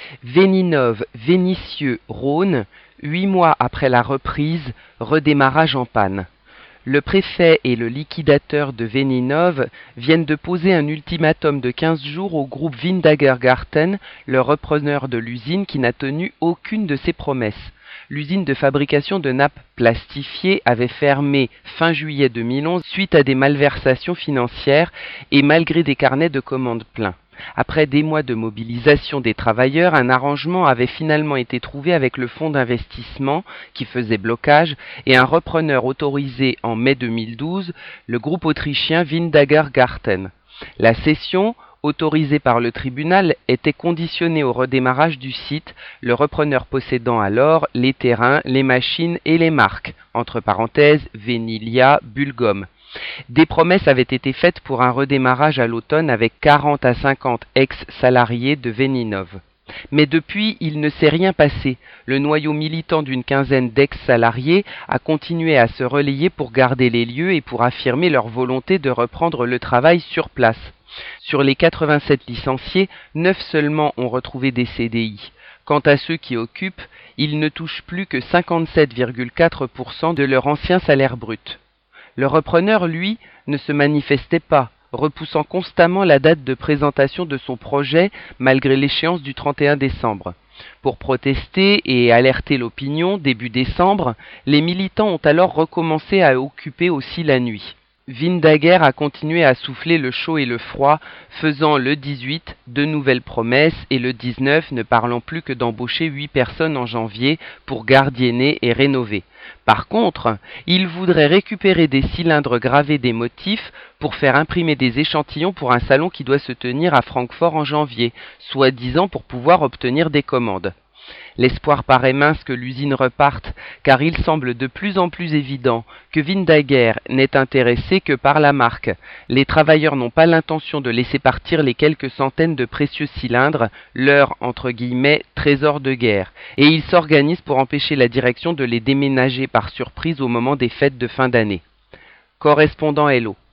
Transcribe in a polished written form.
Véninov, Vénissieux, Rhône, 8 mois après la reprise, redémarrage en panne. Le préfet et le liquidateur de Véninov viennent de poser un ultimatum de 15 jours au groupe Windagergarten, le repreneur de l'usine qui n'a tenu aucune de ses promesses. L'usine de fabrication de nappes plastifiées avait fermé fin juillet 2011 suite à des malversations financières et malgré des carnets de commandes pleins. Après des mois de mobilisation des travailleurs, un arrangement avait finalement été trouvé avec le fonds d'investissement qui faisait blocage et un repreneur autorisé en mai 2012, le groupe autrichien Windagergarten. La cession, autorisée par le tribunal, était conditionnée au redémarrage du site, le repreneur possédant alors les terrains, les machines et les marques, entre parenthèses Vénilia, Bulgum. Des promesses avaient été faites pour un redémarrage à l'automne avec 40 à 50 ex-salariés de Véninov. Mais depuis, il ne s'est rien passé. Le noyau militant d'une quinzaine d'ex-salariés a continué à se relayer pour garder les lieux et pour affirmer leur volonté de reprendre le travail sur place. Sur les 87 licenciés, 9 seulement ont retrouvé des CDI. Quant à ceux qui occupent, ils ne touchent plus que 57,4% de leur ancien salaire brut. Le repreneur, lui, ne se manifestait pas, repoussant constamment la date de présentation de son projet malgré l'échéance du 31 décembre. Pour protester et alerter l'opinion, début décembre, les militants ont alors recommencé à occuper aussi la nuit. Windager a continué à souffler le chaud et le froid, faisant le 18 de nouvelles promesses et le 19 ne parlant plus que d'embaucher 8 personnes en janvier pour gardienner et rénover. Par contre, il voudrait récupérer des cylindres gravés des motifs pour faire imprimer des échantillons pour un salon qui doit se tenir à Francfort en janvier, soi-disant pour pouvoir obtenir des commandes. L'espoir paraît mince que l'usine reparte, car il semble de plus en plus évident que Windager n'est intéressé que par la marque. Les travailleurs n'ont pas l'intention de laisser partir les quelques centaines de précieux cylindres, leur entre guillemets trésor de guerre, et ils s'organisent pour empêcher la direction de les déménager par surprise au moment des fêtes de fin d'année. Correspondant Hello.